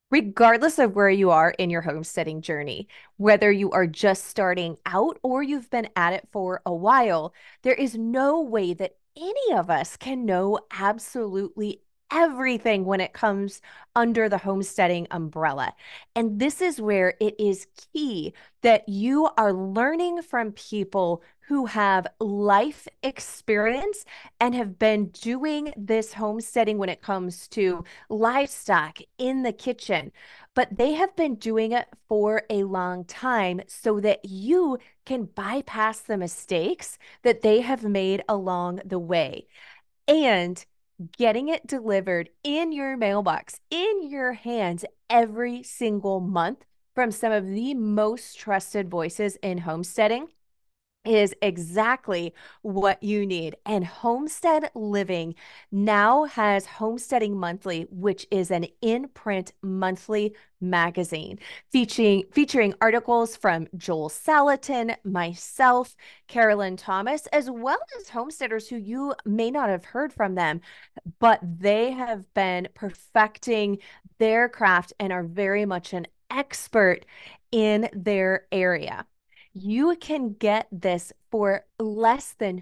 Regardless of where you are in your homesteading journey, whether you are just starting out or you've been at it for a while, there is no way that any of us can know absolutely everything when it comes under the homesteading umbrella. And this is where it is key that you are learning from people who have life experience and have been doing this homesteading when it comes to livestock in the kitchen, but they have been doing it for a long time so that you can bypass the mistakes that they have made along the way. And getting it delivered in your mailbox, in your hands every single month from some of the most trusted voices in homesteading is exactly what you need. And Homestead Living now has Homesteading Monthly, which is an in-print monthly magazine featuring articles from Joel Salatin, myself, Carolyn Thomas, as well as homesteaders who you may not have heard from them, but they have been perfecting their craft and are very much an expert in their area. You can get this for less than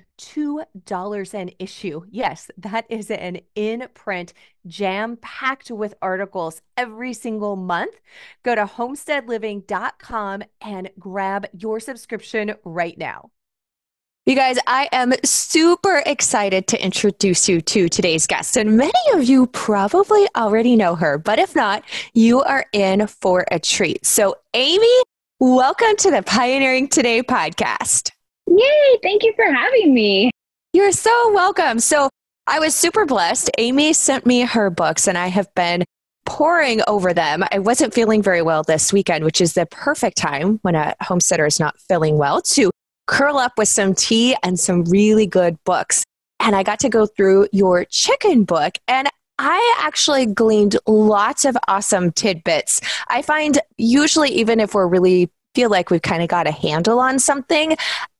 $2 an issue. Yes, that is an in print, jam packed with articles every single month. Go to homesteadliving.com and grab your subscription right now. You guys, I am super excited to introduce you to today's guest. And many of you probably already know her, but if not, you are in for a treat. So, Amy, welcome to the Pioneering Today podcast. Yay, thank you for having me. You're so welcome. So, I was super blessed. Amy sent me her books, and I have been poring over them. I wasn't feeling very well this weekend, which is the perfect time when a homesteader is not feeling well to curl up with some tea and some really good books. And I got to go through your chicken book, and I actually gleaned lots of awesome tidbits. I find usually, even if we're really feel like we've kind of got a handle on something,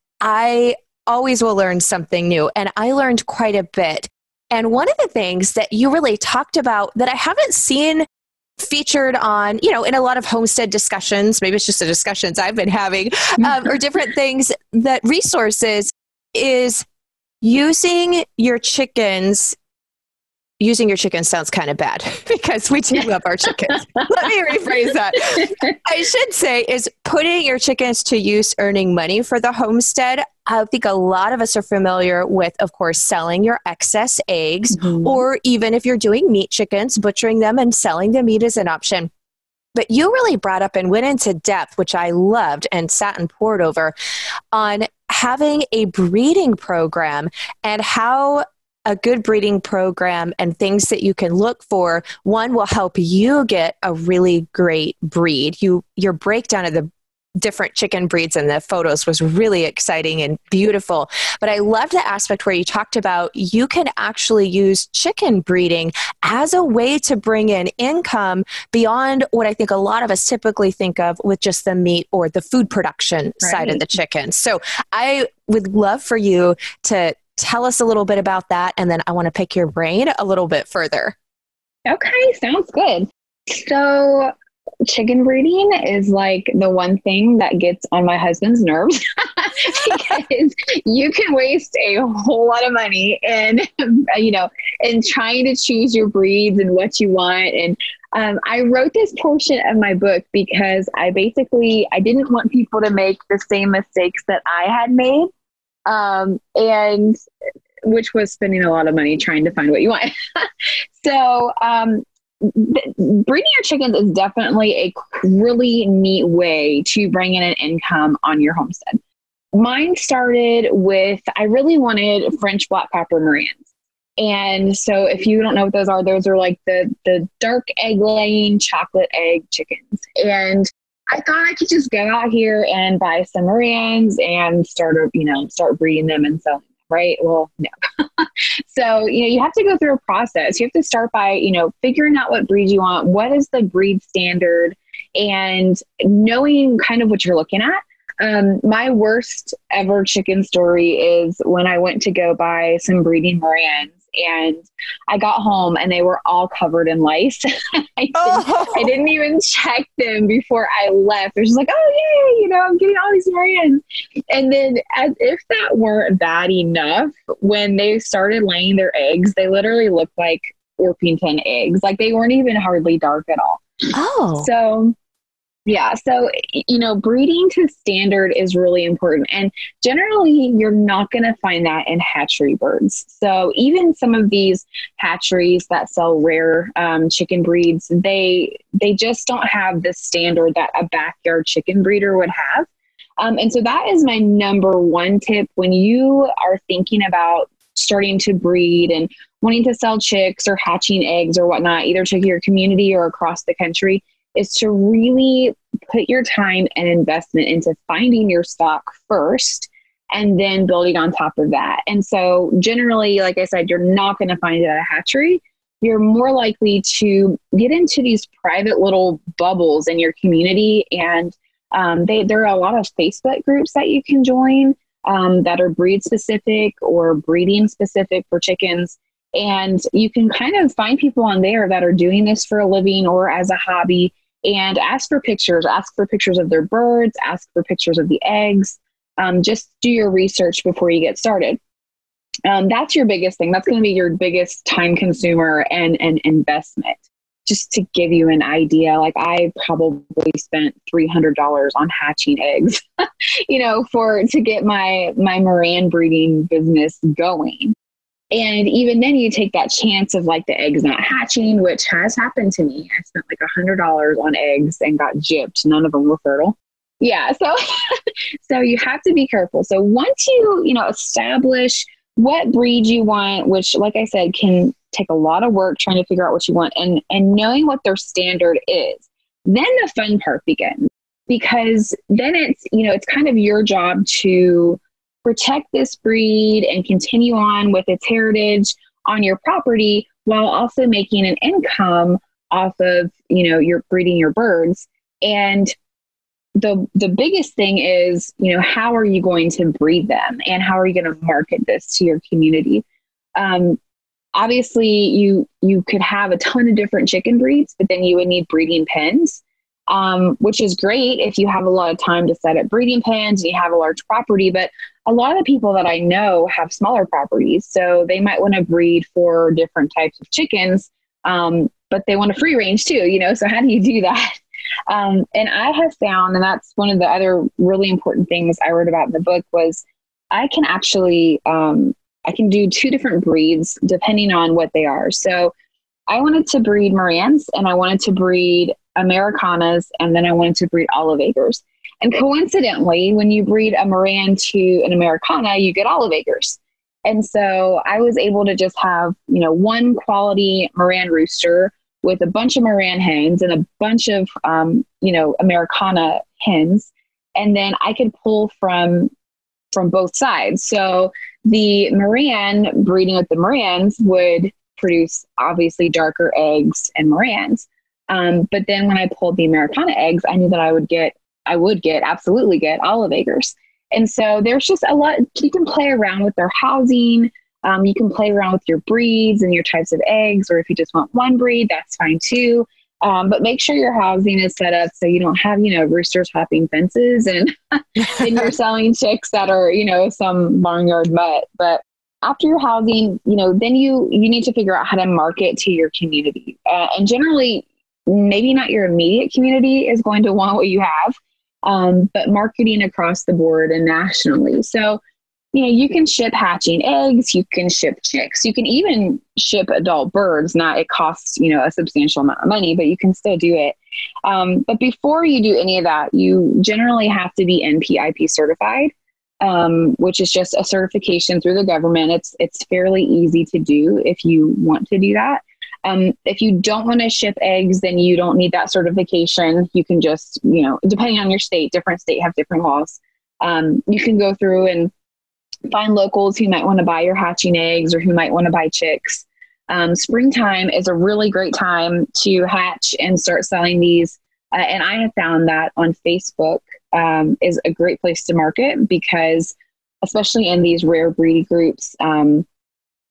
I always will learn something new. And I learned quite a bit. And one of the things that you really talked about that I haven't seen featured on, in a lot of homestead discussions, maybe it's just the discussions I've been having, or different things, that resources is using your chickens. Using your chickens sounds kind of bad because we do love our chickens. Let me rephrase that. I should say is putting your chickens to use, earning money for the homestead. I think a lot of us are familiar with, of course, selling your excess eggs, or even if you're doing meat chickens, butchering them and selling the meat is an option. But you really brought up and went into depth, which I loved and sat and poured over, on having a breeding program and how a good breeding program and things that you can look for, one, will help you get a really great breed. Your breakdown of the different chicken breeds in the photos was really exciting and beautiful. But I loved the aspect where you talked about you can actually use chicken breeding as a way to bring in income beyond what I think a lot of us typically think of with just the meat or the food production side of the chicken. So I would love for you to tell us a little bit about that, and then I want to pick your brain a little bit further. Okay, sounds good. So chicken breeding is like the one thing that gets on my husband's nerves because you can waste a whole lot of money in, in trying to choose your breeds and what you want. And I wrote this portion of my book because I didn't want people to make the same mistakes that I had made. And which was spending a lot of money trying to find what you want. So, breeding your chickens is definitely a really neat way to bring in an income on your homestead. Mine started with, I really wanted French black pepper Marans. And so if you don't know what those are like the dark egg laying chocolate egg chickens. And I thought I could just go out here and buy some Marans and start breeding them and selling them, right? Well, no. So, you have to go through a process. You have to start by, figuring out what breed you want. What is the breed standard? And knowing kind of what you're looking at. My worst ever chicken story is when I went to go buy some breeding Marans and I got home and they were all covered in lice. I didn't even check them before I left. They're just like, oh yay, I'm getting all these Marians. And then as if that weren't bad enough, when they started laying their eggs, they literally looked like Orpington eggs. Like they weren't even hardly dark at all. Oh. So yeah. So, breeding to standard is really important. And generally, you're not going to find that in hatchery birds. So even some of these hatcheries that sell rare chicken breeds, they just don't have the standard that a backyard chicken breeder would have. And so that is my number one tip when you are thinking about starting to breed and wanting to sell chicks or hatching eggs or whatnot, either to your community or across the country, is to really put your time and investment into finding your stock first and then building on top of that. And so generally, like I said, you're not going to find it at a hatchery. You're more likely to get into these private little bubbles in your community. And there are a lot of Facebook groups that you can join that are breed specific or breeding specific for chickens. And you can kind of find people on there that are doing this for a living or as a hobby, and ask for pictures of their birds, ask for pictures of the eggs. Just do your research before you get started. That's your biggest thing. That's going to be your biggest time consumer and investment. Just to give you an idea, like I probably spent $300 on hatching eggs, to get my Moran breeding business going. And even then you take that chance of like the eggs not hatching, which has happened to me. I spent like $100 on eggs and got gypped. None of them were fertile. Yeah. So you have to be careful. So once you, establish what breed you want, which like I said, can take a lot of work trying to figure out what you want and knowing what their standard is, then the fun part begins, because then it's kind of your job to protect this breed and continue on with its heritage on your property while also making an income off of, you're breeding your birds. And the biggest thing is, how are you going to breed them and how are you going to market this to your community? Obviously you could have a ton of different chicken breeds, but then you would need breeding pens. Which is great if you have a lot of time to set up breeding pens and you have a large property. But a lot of the people that I know have smaller properties, so they might want to breed for different types of chickens, but they want a free range too, so how do you do that? And I have found, and that's one of the other really important things I wrote about in the book, was I can actually, I can do two different breeds depending on what they are. So I wanted to breed Marans and I wanted to breed Americanas, and then I wanted to breed Olive Acres. And coincidentally, when you breed a Moran to an Americana, you get Olive Acres. And so I was able to just have, one quality Moran rooster with a bunch of Moran hens and a bunch of, Americana hens. And then I could pull from both sides. So the Moran breeding with the Morans would produce obviously darker eggs and Morans. But then when I pulled the Americana eggs, I knew that I would absolutely get Olive Acres. And so there's just a lot, you can play around with their housing. You can play around with your breeds and your types of eggs, or if you just want one breed, that's fine too. But make sure your housing is set up so you don't have, roosters hopping fences and then you're selling chicks that are, some barnyard mutt. But after your housing, then you need to figure out how to market to your community. And generally, maybe not your immediate community is going to want what you have, but marketing across the board and nationally. So, you can ship hatching eggs, you can ship chicks, you can even ship adult birds. Now it costs, a substantial amount of money, but you can still do it. But before you do any of that, you generally have to be NPIP certified, which is just a certification through the government. It's fairly easy to do if you want to do that. If you don't want to ship eggs, then you don't need that certification. You can just, depending on your state, different states have different laws. You can go through and find locals who might want to buy your hatching eggs or who might want to buy chicks. Springtime is a really great time to hatch and start selling these. And I have found that on Facebook is a great place to market because, especially in these rare breeding groups,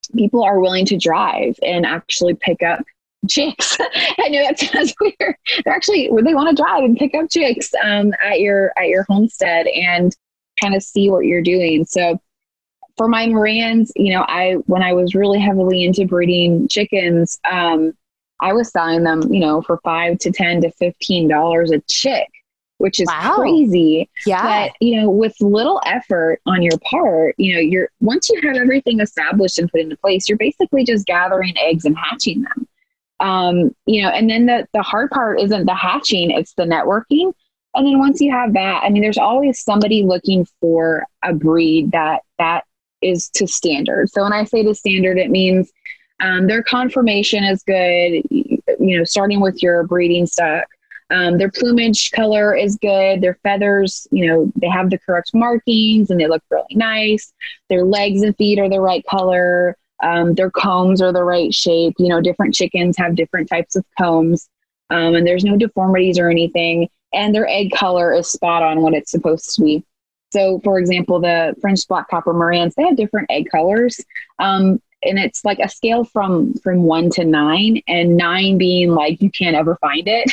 people are willing to drive and actually pick up chicks. I know that sounds weird. They want to drive and pick up chicks at your homestead and kind of see what you're doing. So for my Marans, when I was really heavily into breeding chickens, I was selling them, for $5 to $10 to $15 a chick, which is crazy. Yeah. But, with little effort on your part, once you have everything established and put into place, you're basically just gathering eggs and hatching them. And then the hard part isn't the hatching, it's the networking. And then once you have that, there's always somebody looking for a breed that is to standard. So when I say to standard, it means their conformation is good, starting with your breeding stock. Their plumage color is good. Their feathers, they have the correct markings and they look really nice. Their legs and feet are the right color. Their combs are the right shape. Different chickens have different types of combs, and there's no deformities or anything. And their egg color is spot on what it's supposed to be. So, for example, the French Black Copper Marans, they have different egg colors. And it's like a scale from 1 to 9, and 9 being like you can't ever find it.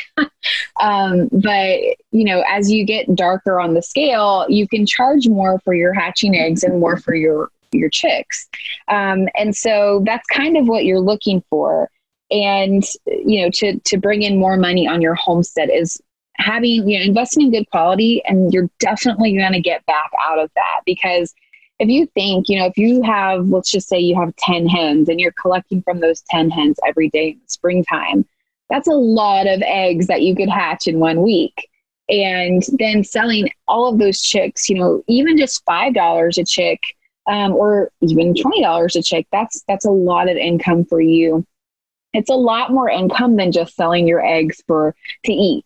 But, as you get darker on the scale, you can charge more for your hatching eggs and more for your chicks. And so that's kind of what you're looking for. And, to bring in more money on your homestead is having, investing in good quality, and you're definitely going to get back out of that. Because if you think, if you have, let's just say you have 10 hens and you're collecting from those 10 hens every day in the springtime, that's a lot of eggs that you could hatch in 1 week. And then selling all of those chicks, even just $5 a chick, or even $20 a chick, that's a lot of income for you. It's a lot more income than just selling your eggs to eat,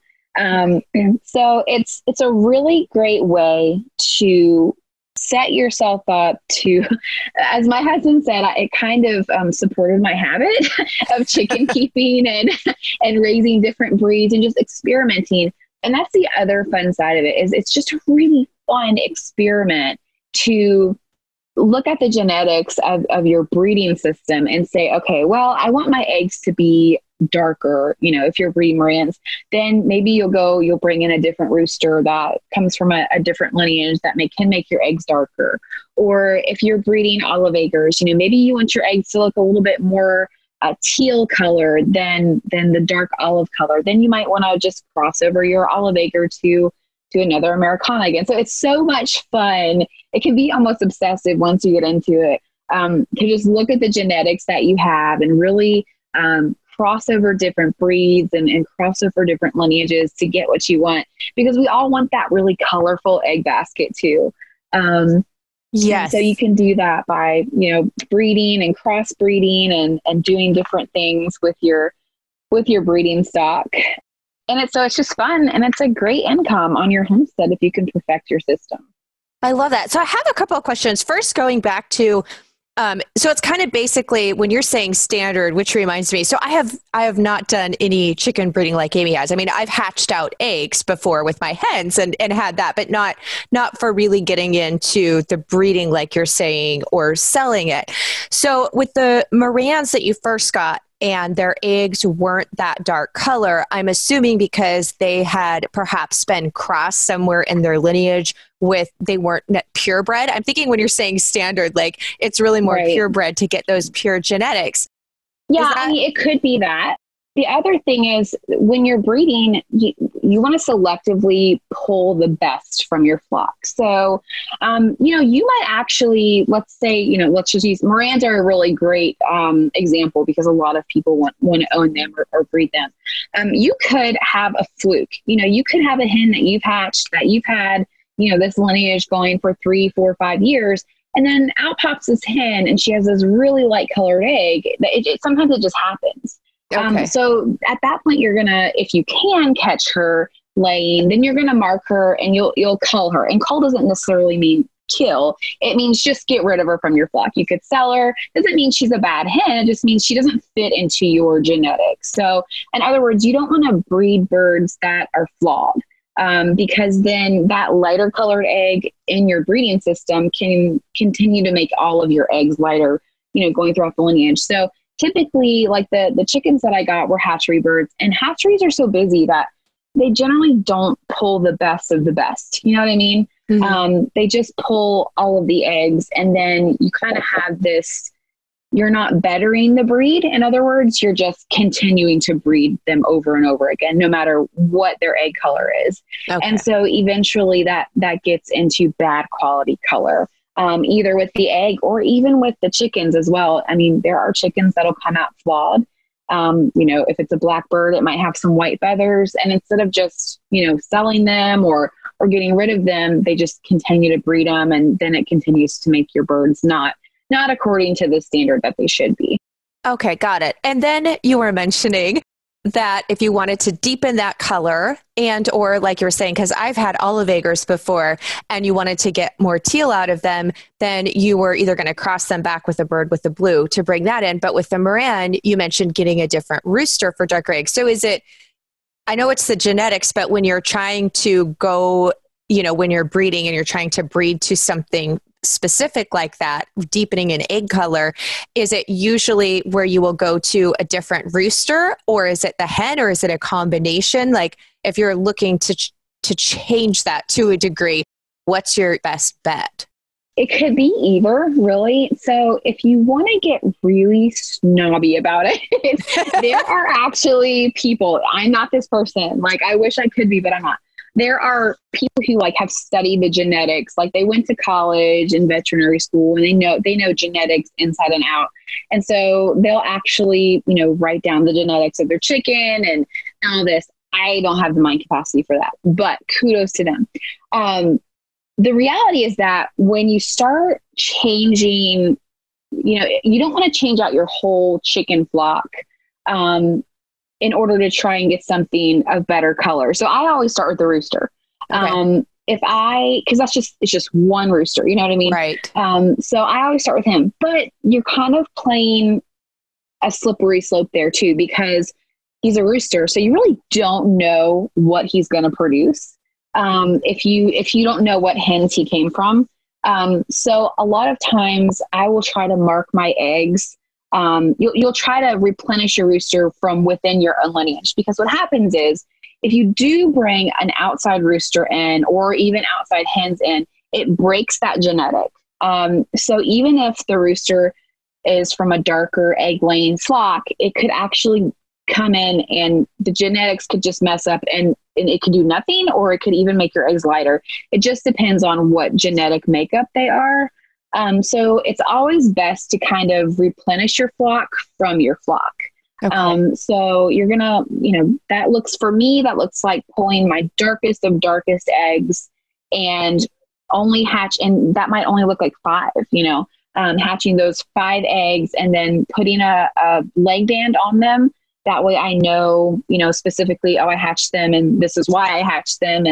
so it's a really great way to set yourself up to, as my husband said, it kind of supported my habit of chicken keeping and raising different breeds and just experimenting. And that's the other fun side of it, is it's just a really fun experiment to look at the genetics of your breeding system and say, okay, well, I want my eggs to be darker. If you're breeding Marans, then maybe you'll bring in a different rooster that comes from a different lineage that can make your eggs darker. Or if you're breeding olive eggers, maybe you want your eggs to look a little bit more teal color than the dark olive color. Then you might want to just cross over your olive egger to another Americana again. So it's so much fun. It can be almost obsessive once you get into it, to just look at the genetics that you have and really cross over different breeds and cross over different lineages to get what you want, because we all want that really colorful egg basket too. Yes. So you can do that by, breeding and crossbreeding and doing different things with your breeding stock. And it's just fun, and it's a great income on your homestead if you can perfect your system. I love that. So I have a couple of questions. First, going back to, so it's kind of basically when you're saying standard, which reminds me, so I have not done any chicken breeding like Amy has. I've hatched out eggs before with my hens and had that, but not for really getting into the breeding like you're saying or selling it. So with the Marans that you first got, and their eggs weren't that dark color, I'm assuming because they had perhaps been crossed somewhere in their lineage they weren't purebred. I'm thinking when you're saying standard, like it's really more purebred to get those pure genetics. Yeah, it could be that. The other thing is when you're breeding, you want to selectively pull the best from your flock. So, you might actually, let's say, let's just use Marans are a really great example because a lot of people want to own them or breed them. You could have a fluke. You could have a hen that you've hatched, that you've had, this lineage going for 3, 4, 5 years. And then out pops this hen and she has this really light colored egg. Sometimes it just happens. Okay. So at that point, you're going to, if you can catch her laying, then you're going to mark her and you'll cull her. And cull doesn't necessarily mean kill. It means just get rid of her from your flock. You could sell her. Doesn't mean she's a bad hen. It just means she doesn't fit into your genetics. So in other words, you don't want to breed birds that are flawed. Because then that lighter colored egg in your breeding system can continue to make all of your eggs lighter, going throughout the lineage. So typically, like the chickens that I got were hatchery birds, and hatcheries are so busy that they generally don't pull the best of the best. You know what I mean? They just pull all of the eggs, and then you kind of have this, you're not bettering the breed. In other words, you're just continuing to breed them over and over again, no matter what their egg color is. Okay. And so eventually that gets into bad quality color, either with the egg or even with the chickens as well. I mean, there are chickens that'll come out flawed. If it's a black bird, it might have some white feathers, and instead of just, selling them or getting rid of them, they just continue to breed them. And then it continues to make your birds not according to the standard that they should be. Okay, got it. And then you were mentioning that if you wanted to deepen that color or like you were saying, because I've had olive eggers before and you wanted to get more teal out of them, then you were either going to cross them back with a bird with the blue to bring that in. But with the Moran, you mentioned getting a different rooster for darker eggs. So I know it's the genetics, but when you're trying to go, when you're breeding and you're trying to breed to something specific like that, deepening an egg color, is it usually where you will go to a different rooster, or is it the hen, or is it a combination? Like if you're looking to change that to a degree, what's your best bet? It could be either, really. So if you want to get really snobby about it, there are actually people, I'm not this person. Like I wish I could be, but I'm not. There are people who have studied the genetics, like they went to college and veterinary school, and they know genetics inside and out. And so they'll actually, write down the genetics of their chicken and all this. I don't have the mind capacity for that, but kudos to them. The reality is that when you start changing, you don't want to change out your whole chicken flock in order to try and get something of better color. So I always start with the rooster. Okay. Because it's just one rooster, you know what I mean? Right. So I always start with him, but you're kind of playing a slippery slope there too, because he's a rooster. So you really don't know what he's going to produce. If you don't know what hens he came from. So a lot of times I will try to mark my eggs. You'll try to replenish your rooster from within your own lineage, because what happens is if you do bring an outside rooster in, or even outside hens in, it breaks that genetic. So even if the rooster is from a darker egg laying flock, it could actually come in and the genetics could just mess up, and it could do nothing, or it could even make your eggs lighter. It just depends on what genetic makeup they are. So it's always best to kind of replenish your flock from your flock. Okay. So you're going to, that looks like pulling my darkest of darkest eggs and only hatch, and that might only look like 5, hatching those 5 eggs and then putting a leg band on them. That way I know, specifically, I hatched them and this is why I hatched them.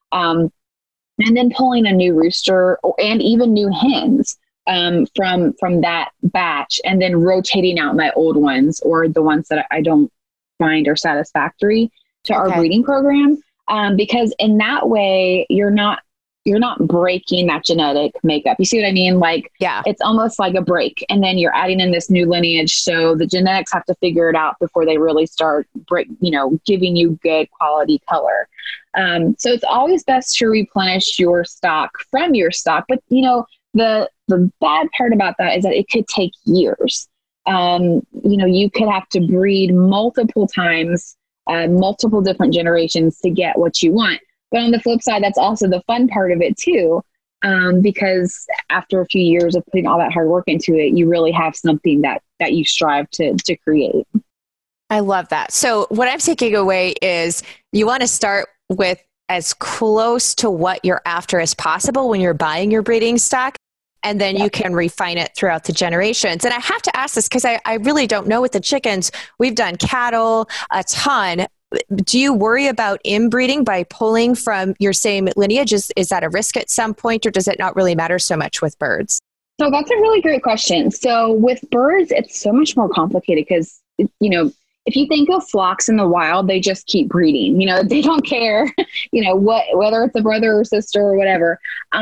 And then pulling a new rooster and even new hens from that batch, and then rotating out my old ones, or the ones that I don't find are satisfactory to our breeding program. Because in that way, you're not breaking that genetic makeup. You see what I mean? It's almost like a break, and then you're adding in this new lineage. So the genetics have to figure it out before they really start giving you good quality color. So it's always best to replenish your stock from your stock. But, the bad part about that is that it could take years. You could have to breed multiple times, multiple different generations to get what you want. But on the flip side, that's also the fun part of it too. Because after a few years of putting all that hard work into it, you really have something that you strive to create. I love that. So what I'm taking away is you want to start with as close to what you're after as possible when you're buying your breeding stock. And then you can refine it throughout the generations. And I have to ask this because I really don't know with the chickens. We've done cattle a ton. Do you worry about inbreeding by pulling from your same lineage? Is that a risk at some point, or does it not really matter so much with birds? So that's a really great question. So with birds, it's so much more complicated because, if you think of flocks in the wild, they just keep breeding. They don't care, whether it's a brother or sister or whatever.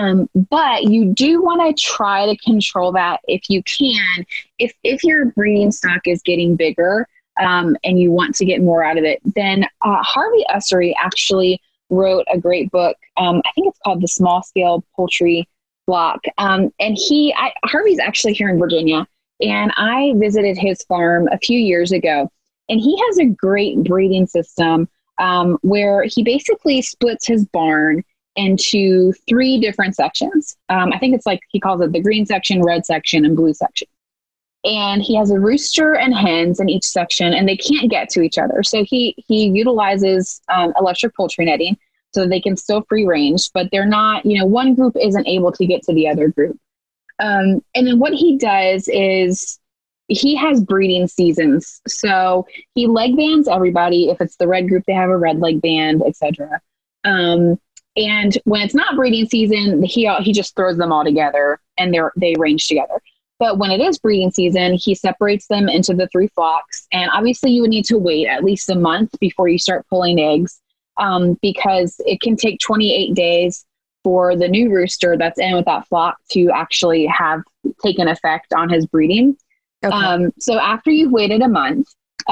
But you do want to try to control that if you can. If your breeding stock is getting bigger, and you want to get more out of it, then Harvey Ussery actually wrote a great book. I think it's called The Small Scale Poultry Flock. And Harvey's actually here in Virginia, and I visited his farm a few years ago. And he has a great breeding system where he basically splits his barn into 3 different sections. I think it's like he calls it the green section, red section, and blue section. And he has a rooster and hens in each section, and they can't get to each other. So he utilizes electric poultry netting so they can still free range, but they're not, one group isn't able to get to the other group. And then what he does is he has breeding seasons. So he leg bands everybody. If it's the red group, they have a red leg band, etc. And when it's not breeding season, he just throws them all together and they range together. But when it is breeding season, he separates them into the 3 flocks. And obviously you would need to wait at least a month before you start pulling eggs, because it can take 28 days for the new rooster that's in with that flock to actually have taken effect on his breeding. Okay. So after you've waited a month,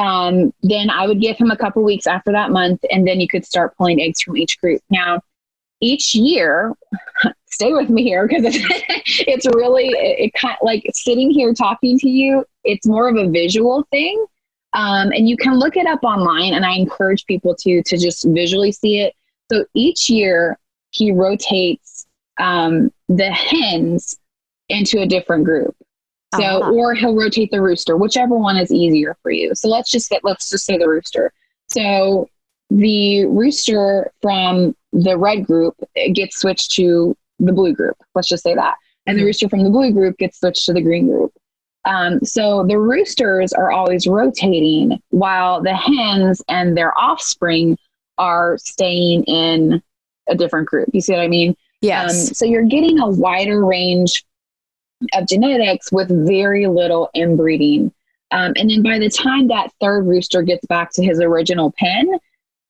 then I would give him a couple weeks after that month, and then you could start pulling eggs from each group. Now, each year, stay with me here because it's really, it kind of like sitting here talking to you, it's more of a visual thing. And you can look it up online, and I encourage people to just visually see it. So each year he rotates the hens into a different group. So, or he'll rotate the rooster, whichever one is easier for you. So let's just say the rooster. So the rooster from the red group gets switched to the blue group. Let's just say that. And the rooster from the blue group gets switched to the green group. So the roosters are always rotating while the hens and their offspring are staying in a different group. You see what I mean? Yes. So you're getting a wider range of genetics with very little inbreeding. And then by the time that 3rd rooster gets back to his original pen,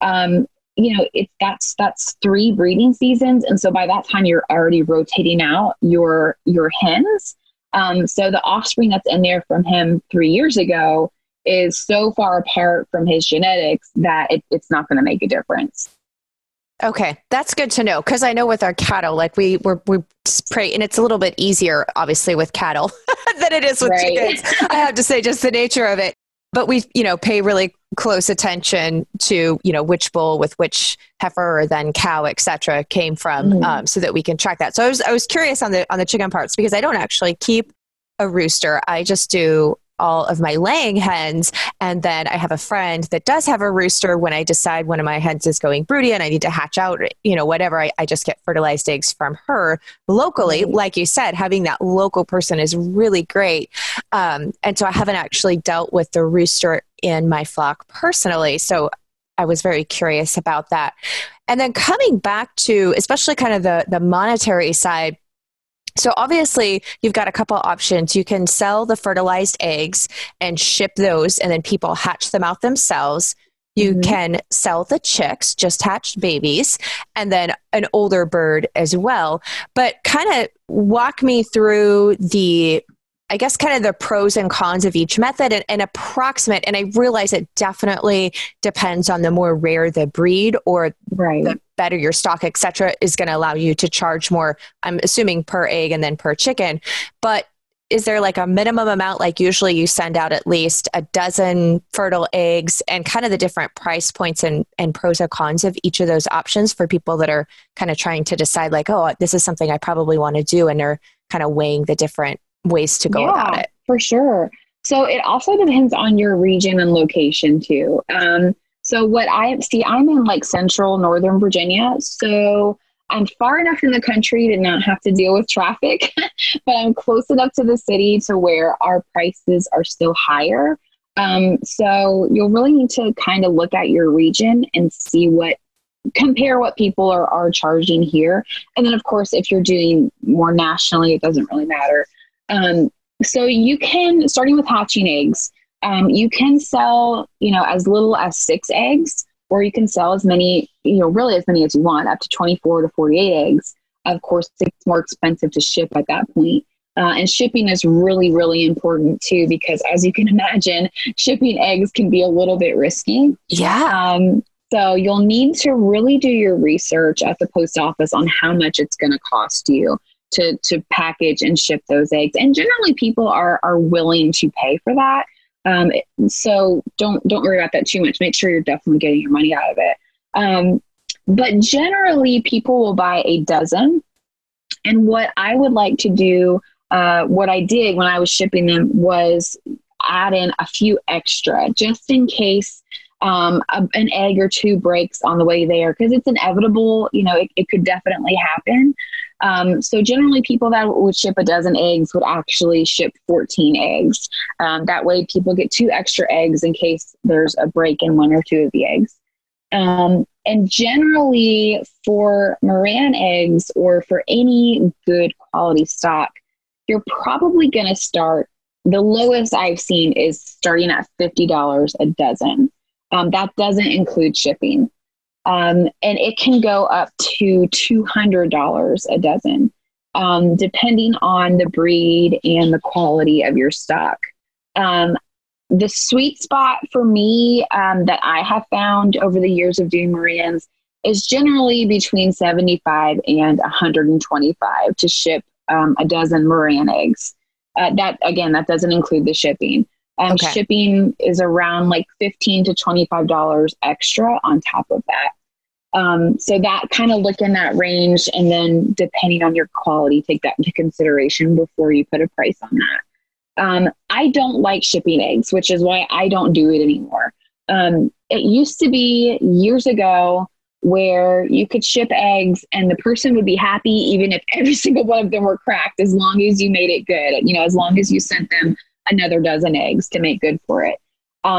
that's 3 breeding seasons. And so by that time you're already rotating out your hens. So the offspring that's in there from him 3 years ago is so far apart from his genetics that it's not going to make a difference. Okay, that's good to know, because I know with our cattle, like we spray, and it's a little bit easier, obviously, with cattle than it is with chickens. I have to say, just the nature of it. But we, pay really close attention to, which bull with which heifer or then cow, et cetera, came from, so that we can track that. So I was curious on the chicken parts, because I don't actually keep a rooster. I just do all of my laying hens. And then I have a friend that does have a rooster. When I decide one of my hens is going broody and I need to hatch out, whatever, I just get fertilized eggs from her locally. Like you said, having that local person is really great. And so I haven't actually dealt with the rooster in my flock personally. So I was very curious about that. And then coming back to, especially kind of the monetary side, so obviously you've got a couple options. You can sell the fertilized eggs and ship those, and then people hatch them out themselves. You can sell the chicks, just hatched babies, and then an older bird as well. But kind of walk me through the pros and cons of each method and approximate. And I realize it definitely depends on the more rare the breed or the better your stock, et cetera, is going to allow you to charge more, I'm assuming, per egg and then per chicken. But is there like a minimum amount? Like usually you send out at least a dozen fertile eggs, and kind of the different price points and pros and cons of each of those options for people that are kind of trying to decide like, oh, this is something I probably want to do. And they're kind of weighing the different ways to go about it. For sure. So it also depends on your region and location too. So what I'm in like central northern Virginia. So I'm far enough in the country to not have to deal with traffic, but I'm close enough to the city to where our prices are still higher. So you'll really need to kind of look at your region and compare what people are charging here. And then of course, if you're doing more nationally, it doesn't really matter. So you can, starting with hatching eggs, You can sell, as little as 6 eggs, or you can sell as many, really as many as you want, up to 24 to 48 eggs. Of course, it's more expensive to ship at that point. And shipping is really, really important too, because as you can imagine, shipping eggs can be a little bit risky. Yeah. So you'll need to really do your research at the post office on how much it's going to cost you to package and ship those eggs. And generally people are willing to pay for that. So don't worry about that too much. Make sure you're definitely getting your money out of it. But generally people will buy a dozen. And what I would like to do, what I did when I was shipping them, was add in a few extra just in case an egg or two breaks on the way there, because it's inevitable. It could definitely happen. So generally people that would ship a dozen eggs would actually ship 14 eggs. That way people get 2 extra eggs in case there's a break in 1 or 2 of the eggs. And generally for Moran eggs, or for any good quality stock, you're probably going to start, the lowest I've seen is starting at $50 a dozen. That doesn't include shipping. And it can go up to $200 a dozen, depending on the breed and the quality of your stock. The sweet spot for me that I have found over the years of doing Marans is generally between 75 and 125 to ship a dozen Moran eggs. That doesn't include the shipping. Okay. Shipping is around like $15 to $25 extra on top of that. So that kind of look in that range, and then depending on your quality, take that into consideration before you put a price on that. I don't like shipping eggs, which is why I don't do it anymore. It used to be years ago where you could ship eggs and the person would be happy even if every single one of them were cracked, as long as you made it good, as long as you sent them another dozen eggs to make good for it.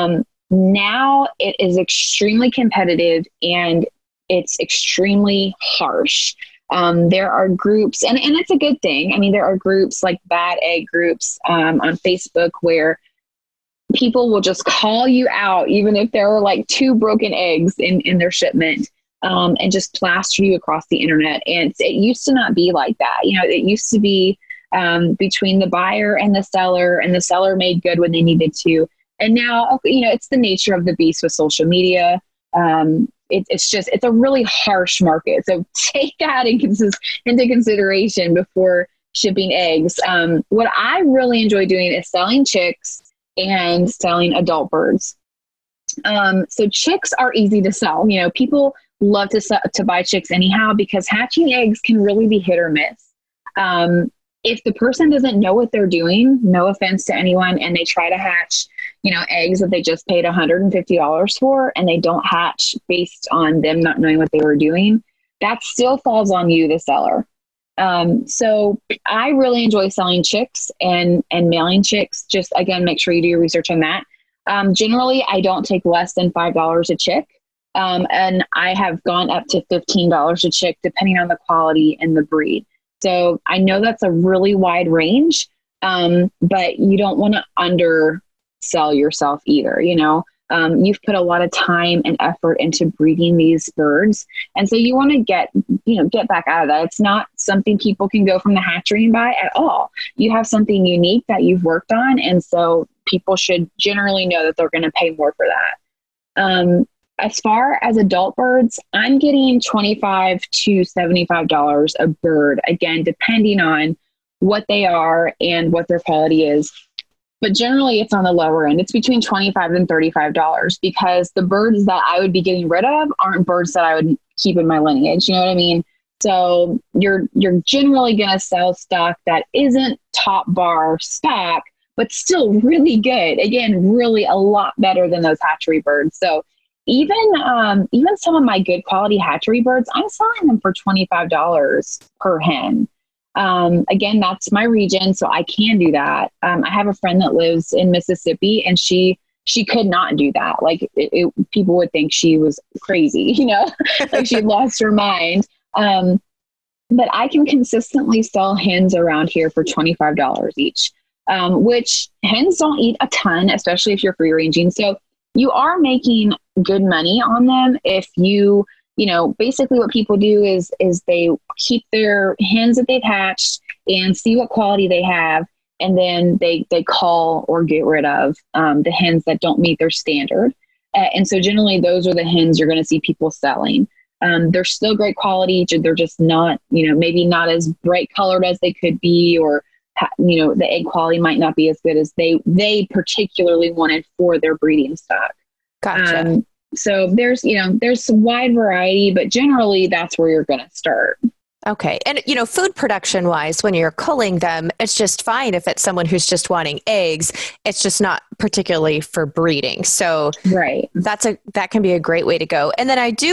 Now it is extremely competitive and it's extremely harsh. There are groups, and it's a good thing. I mean, there are groups like bad egg groups on Facebook where people will just call you out, even if there are like 2 broken eggs in their shipment, and just plaster you across the internet. And it used to not be like that. It used to be between the buyer and the seller made good when they needed to. And now, it's the nature of the beast with social media. It's a really harsh market. So take that into consideration before shipping eggs. What I really enjoy doing is selling chicks and selling adult birds. So chicks are easy to sell. People love to buy chicks anyhow, because hatching eggs can really be hit or miss. If the person doesn't know what they're doing, no offense to anyone, and they try to hatch, eggs that they just paid $150 for, and they don't hatch based on them not knowing what they were doing, that still falls on you, the seller. So I really enjoy selling chicks and mailing chicks. Just again, make sure you do your research on that. Generally, I don't take less than $5 a chick. And I have gone up to $15 a chick, depending on the quality and the breed. So I know that's a really wide range, but you don't want to undersell yourself either. You've put a lot of time and effort into breeding these birds. And so you want to get back out of that. It's not something people can go from the hatchery and buy at all. You have something unique that you've worked on. And so people should generally know that they're going to pay more for that. As far as adult birds, I'm getting $25 to $75 a bird, again, depending on what they are and what their quality is. But generally, it's on the lower end. It's between $25 and $35, because the birds that I would be getting rid of aren't birds that I would keep in my lineage. You know what I mean? So you're generally going to sell stock that isn't top bar stock, but still really good. Again, really a lot better than those hatchery birds. So even some of my good quality hatchery birds, I'm selling them for $25 per hen. Again, that's my region, so I can do that. I have a friend that lives in Mississippi, and she could not do that. Like people would think she was crazy, like she'd lost her mind. But I can consistently sell hens around here for $25 each. which hens don't eat a ton, especially if you're free ranging. So you are making good money on them if basically what people do is they keep their hens that they've hatched and see what quality they have. And then they cull or get rid of the hens that don't meet their standard. And so generally those are the hens you're going to see people selling. They're still great quality. They're just not, maybe not as bright colored as they could be, or, the egg quality might not be as good as they particularly wanted for their breeding stock. Gotcha. So there's a wide variety, but generally that's where you're going to start. Okay. And, food production wise, when you're culling them, it's just fine if it's someone who's just wanting eggs. It's just not particularly for breeding. So right. That can be a great way to go. And then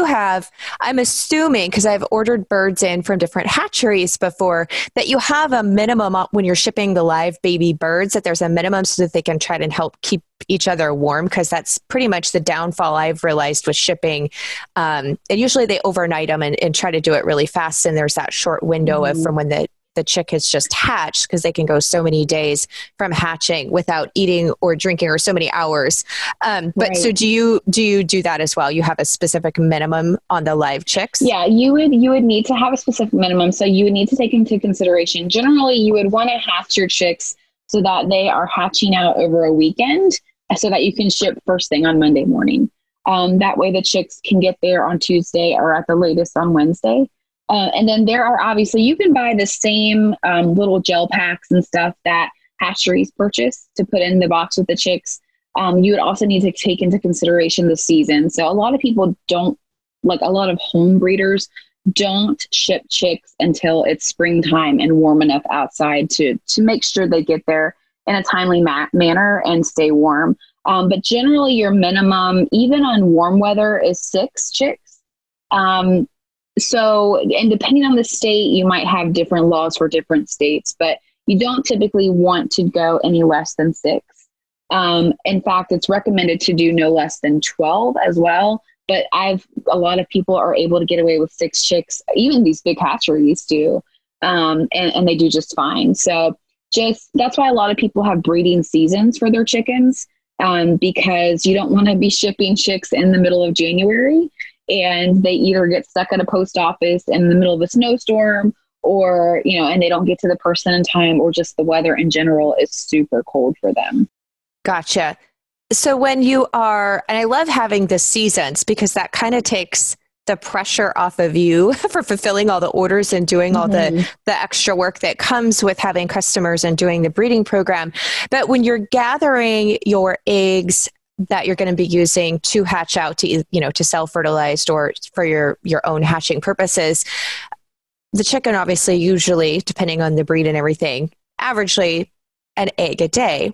I'm assuming, because I've ordered birds in from different hatcheries before, that you have a minimum when you're shipping the live baby birds, that there's a minimum so that they can try to help keep each other warm, because that's pretty much the downfall I've realized with shipping. And usually they overnight them and try to do it really fast. And there's that short window of from when the chick has just hatched, because they can go so many days from hatching without eating or drinking, or so many hours. But right. So do you do that as well? You have a specific minimum on the live chicks? Yeah, you would need to have a specific minimum. So you would need to take into consideration, generally you would want to hatch your chicks so that they are hatching out over a weekend, so that you can ship first thing on Monday morning. That way the chicks can get there on Tuesday or at the latest on Wednesday. And then there are obviously, you can buy the same little gel packs and stuff that hatcheries purchase to put in the box with the chicks. You would also need to take into consideration the season. So a lot of people don't, like a lot of home breeders don't ship chicks until it's springtime and warm enough outside to make sure they get there in a timely manner and stay warm. But generally your minimum, even on warm weather, is 6 chicks. So, and depending on the state, you might have different laws for different states, but you don't typically want to go any less than 6. In fact, it's recommended to do no less than 12 as well. But a lot of people are able to get away with 6 chicks. Even these big hatcheries do, and they do just fine. So that's why a lot of people have breeding seasons for their chickens, because you don't want to be shipping chicks in the middle of January and they either get stuck at a post office in the middle of a snowstorm, or, and they don't get to the person in time, or just the weather in general is super cold for them. Gotcha. So when you are, and I love having the seasons, because that kind of takes the pressure off of you for fulfilling all the orders and doing all the extra work that comes with having customers and doing the breeding program. But when you're gathering your eggs that you're going to be using to hatch out to sell fertilized or for your own hatching purposes, the chicken obviously usually, depending on the breed and everything, averagely an egg a day.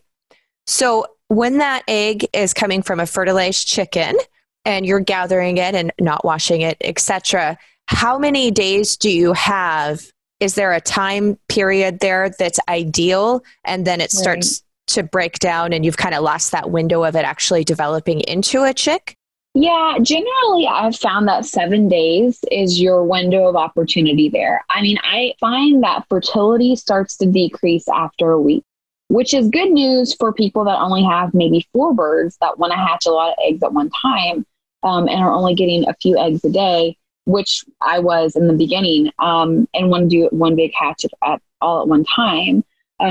So when that egg is coming from a fertilized chicken and you're gathering it and not washing it, etc., how many days do you have? Is there a time period there that's ideal, and then it starts to break down and you've kind of lost that window of it actually developing into a chick? Yeah, generally I've found that 7 days is your window of opportunity there. I mean, I find that fertility starts to decrease after a week, which is good news for people that only have maybe 4 birds that want to hatch a lot of eggs at one time, and are only getting a few eggs a day, which I was in the beginning, and want to do one big hatch all at one time.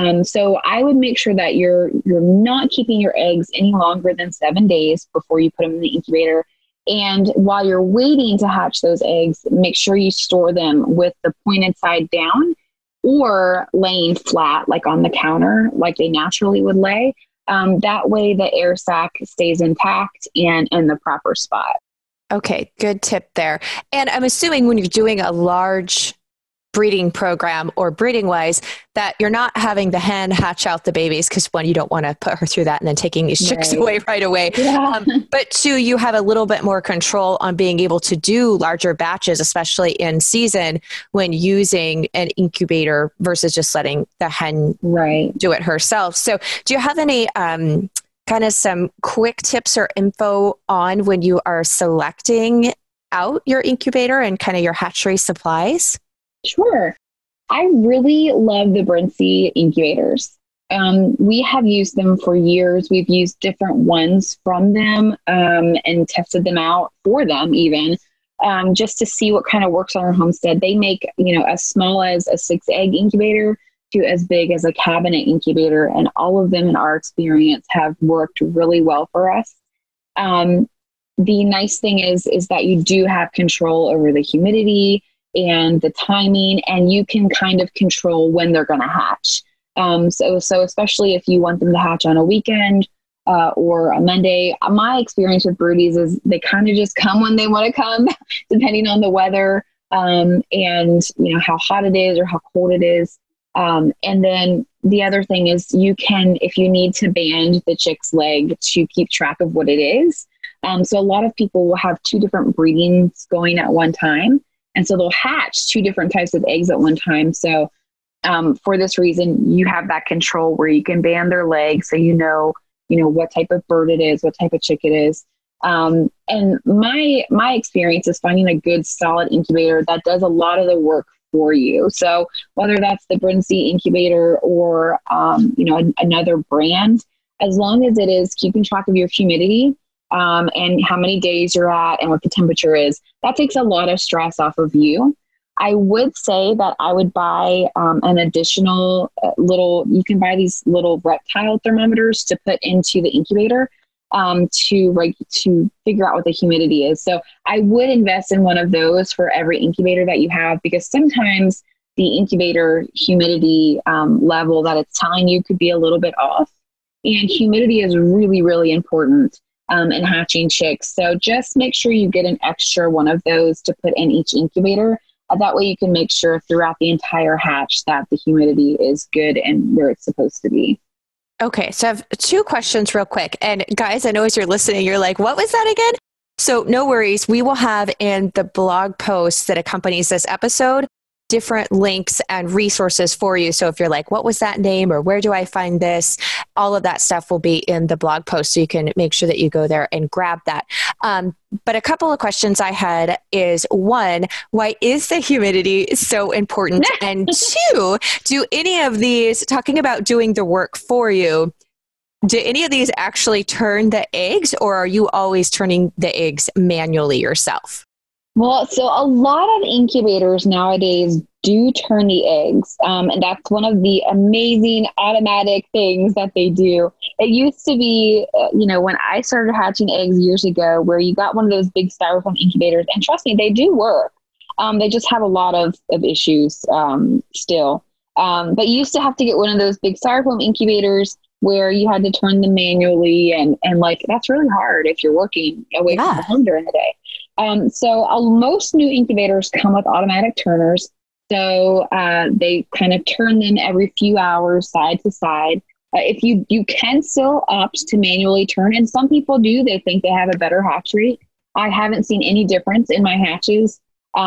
So I would make sure that you're not keeping your eggs any longer than 7 days before you put them in the incubator. And while you're waiting to hatch those eggs, make sure you store them with the pointed side down, or laying flat, like on the counter, like they naturally would lay. That way the air sac stays intact and in the proper spot. Okay, good tip there. And I'm assuming when you're doing a large breeding program or breeding wise, that you're not having the hen hatch out the babies, because one, you don't want to put her through that and then taking these chicks away right away. Yeah. But 2, you have a little bit more control on being able to do larger batches, especially in season, when using an incubator versus just letting the hen do it herself. So do you have any kind of some quick tips or info on when you are selecting out your incubator and kind of your hatchery supplies? Sure. I really love the Brinsea incubators. We have used them for years. We've used different ones from them and tested them out for them even just to see what kind of works on our homestead. They make, as small as a 6-egg incubator to as big as a cabinet incubator. And all of them in our experience have worked really well for us. The nice thing is that you do have control over the humidity and the timing, and you can kind of control when they're going to hatch. So especially if you want them to hatch on a weekend or a Monday, my experience with broodies is they kind of just come when they want to come, depending on the weather and how hot it is or how cold it is. And then the other thing is you can, if you need to band the chick's leg to keep track of what it is. So a lot of people will have 2 different breedings going at one time. And so they'll hatch 2 different types of eggs at one time. So for this reason, you have that control where you can band their legs so you know what type of bird it is, what type of chick it is. And my experience is finding a good solid incubator that does a lot of the work for you. So whether that's the Brinsea incubator or another brand, as long as it is keeping track of your humidity and how many days you're at and what the temperature is, that takes a lot of stress off of you. I would say that I would buy an additional you can buy these little reptile thermometers to put into the incubator to figure out what the humidity is. So I would invest in one of those for every incubator that you have, because sometimes the incubator humidity level that it's telling you could be a little bit off. And humidity is really, really important in hatching chicks. So just make sure you get an extra one of those to put in each incubator. That way you can make sure throughout the entire hatch that the humidity is good and where it's supposed to be. Okay, so I have 2 questions real quick. And guys, I know as you're listening, you're like, what was that again? So no worries. We will have in the blog post that accompanies this episode different links and resources for you. So if you're like, what was that name, or where do I find this? All of that stuff will be in the blog post. So you can make sure that you go there and grab that. But a couple of questions I had is, 1, why is the humidity so important? And 2, do any of these, talking about doing the work for you, do any of these actually turn the eggs, or are you always turning the eggs manually yourself? Well, so a lot of incubators nowadays do turn the eggs. And that's one of the amazing automatic things that they do. It used to be, when I started hatching eggs years ago, where you got one of those big styrofoam incubators, and trust me, they do work. They just have a lot of issues still. But you used to have to get one of those big styrofoam incubators where you had to turn them manually. And that's really hard if you're working away from the home during the day. So most new incubators come with automatic turners. So they kind of turn them every few hours, side to side. If you can still opt to manually turn, and some people do, they think they have a better hatch rate. I haven't seen any difference in my hatches.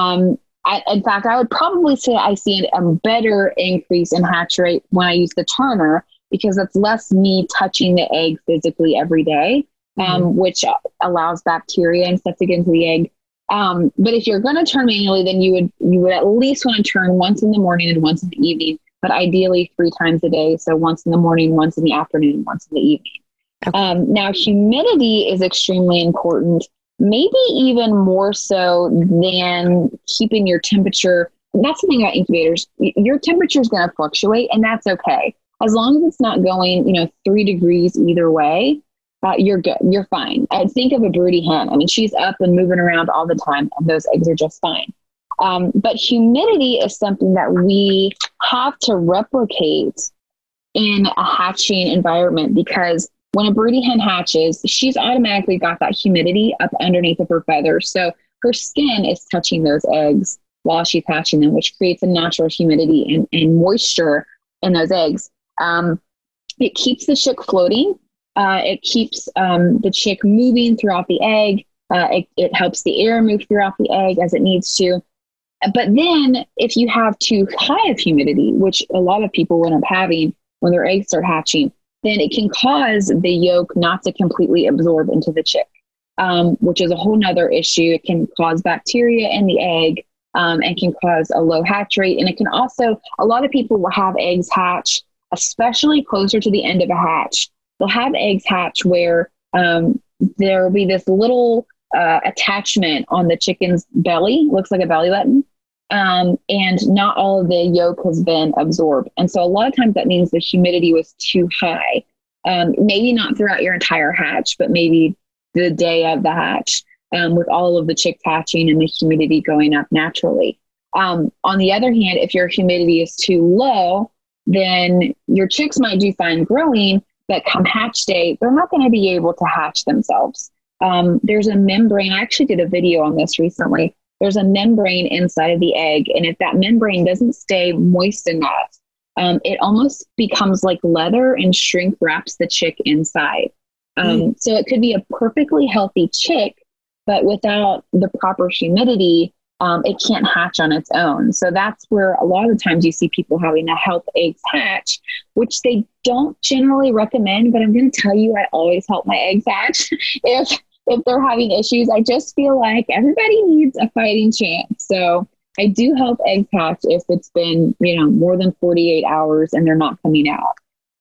In fact, I would probably say I see a better increase in hatch rate when I use the turner, because it's less me touching the egg physically every day. Which allows bacteria and stuff to get into the egg. But if you're going to turn manually, then you would at least want to turn once in the morning and once in the evening, but ideally 3 times a day. So once in the morning, once in the afternoon, once in the evening. Okay. Now, humidity is extremely important, maybe even more so than keeping your temperature. That's the thing about incubators. Your temperature is going to fluctuate, and that's okay. As long as it's not going, 3 degrees either way. You're good. You're fine. Think of a broody hen. I mean, she's up and moving around all the time, and those eggs are just fine. But humidity is something that we have to replicate in a hatching environment, because when a broody hen hatches, she's automatically got that humidity up underneath of her feathers. So her skin is touching those eggs while she's hatching them, which creates a natural humidity and moisture in those eggs. It keeps the chick floating. It keeps the chick moving throughout the egg. It helps the air move throughout the egg as it needs to. But then if you have too high of humidity, which a lot of people end up having when their eggs start hatching, then it can cause the yolk not to completely absorb into the chick, which is a whole nother issue. It can cause bacteria in the egg and can cause a low hatch rate. And it can also, a lot of people will have eggs hatch especially closer to the end of a hatch. They'll have eggs hatch where there will be this little attachment on the chicken's belly, looks like a belly button. And not all of the yolk has been absorbed. And so a lot of times that means the humidity was too high. Maybe not throughout your entire hatch, but maybe the day of the hatch, with all of the chicks hatching and the humidity going up naturally. On the other hand, if your humidity is too low, then your chicks might do fine growing, but come hatch day, they're not going to be able to hatch themselves. There's a membrane. I actually did a video on this recently. There's a membrane inside of the egg. And if that membrane doesn't stay moist enough, it almost becomes like leather and shrink wraps the chick inside. So it could be a perfectly healthy chick, but without the proper humidity, it can't hatch on its own. So that's where a lot of the times you see people having to help eggs hatch, which they don't generally recommend. But I'm going to tell you, I always help my eggs hatch if they're having issues. I just feel like everybody needs a fighting chance. So I do help eggs hatch if it's been, more than 48 hours and they're not coming out.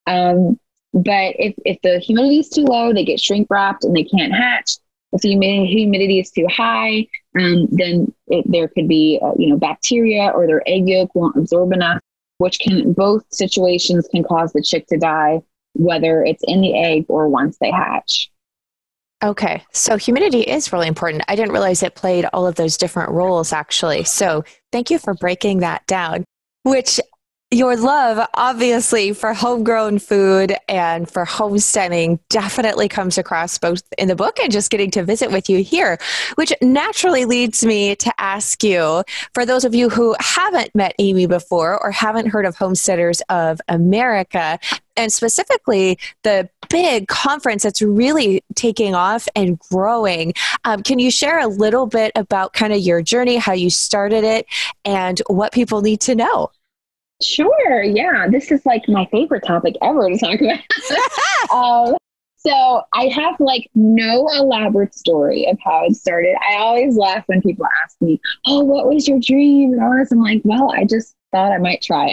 But if the humidity is too low, they get shrink wrapped and they can't hatch. If the humidity is too high, then there could be, bacteria, or their egg yolk won't absorb enough, which both situations can cause the chick to die, whether it's in the egg or once they hatch. Okay. So humidity is really important. I didn't realize it played all of those different roles, actually. So thank you for breaking that down, which your love, obviously, for homegrown food and for homesteading definitely comes across both in the book and just getting to visit with you here, which naturally leads me to ask you, for those of you who haven't met Amy before or haven't heard of Homesteaders of America, and specifically the big conference that's really taking off and growing, can you share a little bit about kind of your journey, how you started it, and what people need to know? Sure. Yeah. This is like my favorite topic ever to talk about. So I have like no elaborate story of how it started. I always laugh when people ask me, "Oh, what was your dream?" And all this. I'm like, well, I just thought I might try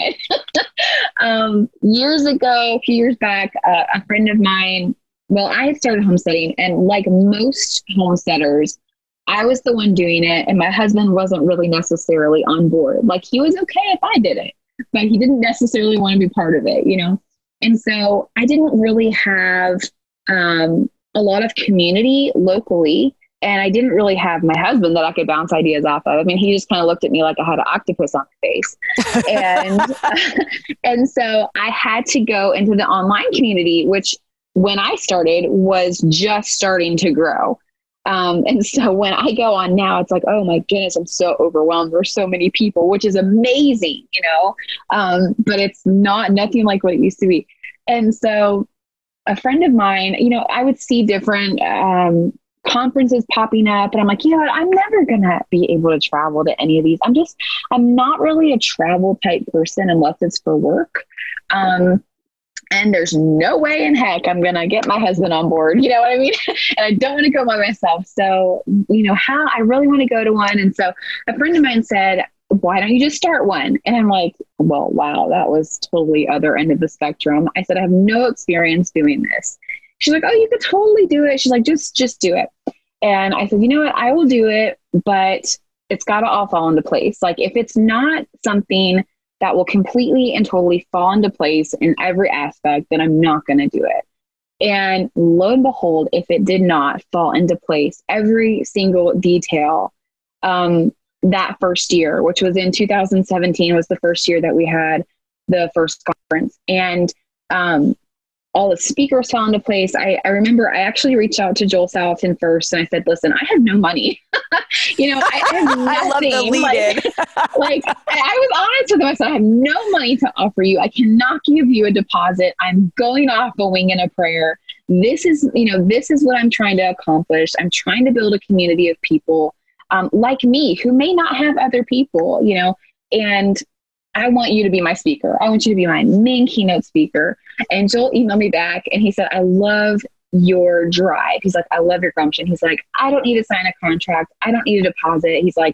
it. Years ago, a few years back, a friend of mine, I had started homesteading, and like most homesteaders, I was the one doing it. And my husband wasn't really necessarily on board. Like, he was okay if I did it, but he didn't necessarily want to be part of it, And so I didn't really have a lot of community locally, and I didn't really have my husband that I could bounce ideas off of. I mean, he just kind of looked at me like I had an octopus on my face. And so I had to go into the online community, which when I started was just starting to grow. And so when I go on now, it's like, oh my goodness, I'm so overwhelmed. There's so many people, which is amazing, but it's nothing like what it used to be. And so a friend of mine, I would see different conferences popping up, and I'm like, you know what, I'm never going to be able to travel to any of these. I'm not really a travel type person unless it's for work. And there's no way in heck I'm going to get my husband on board. You know what I mean? And I don't want to go by myself. So, how I really want to go to one. And so a friend of mine said, why don't you just start one? And I'm like, well, wow, that was totally other end of the spectrum. I said, I have no experience doing this. She's like, oh, you could totally do it. She's like, just do it. And I said, you know what? I will do it, but it's got to all fall into place. Like, if it's not something that will completely and totally fall into place in every aspect, then I'm not going to do it. And lo and behold, if it did not fall into place, every single detail, that first year, which was in 2017, was the first year that we had the first conference. And all the speakers fell into place. I remember I actually reached out to Joel Salatin first, and I said, listen, I have no money. I have nothing. I love the lead-in. I was honest with him. I said, I have no money to offer you. I cannot give you a deposit. I'm going off a wing and a prayer. This is what I'm trying to accomplish. I'm trying to build a community of people like me who may not have other people, and I want you to be my speaker. I want you to be my main keynote speaker. And Joel emailed me back and he said, I love your drive. He's like, I love your gumption. He's like, I don't need to sign a contract. I don't need a deposit. He's like,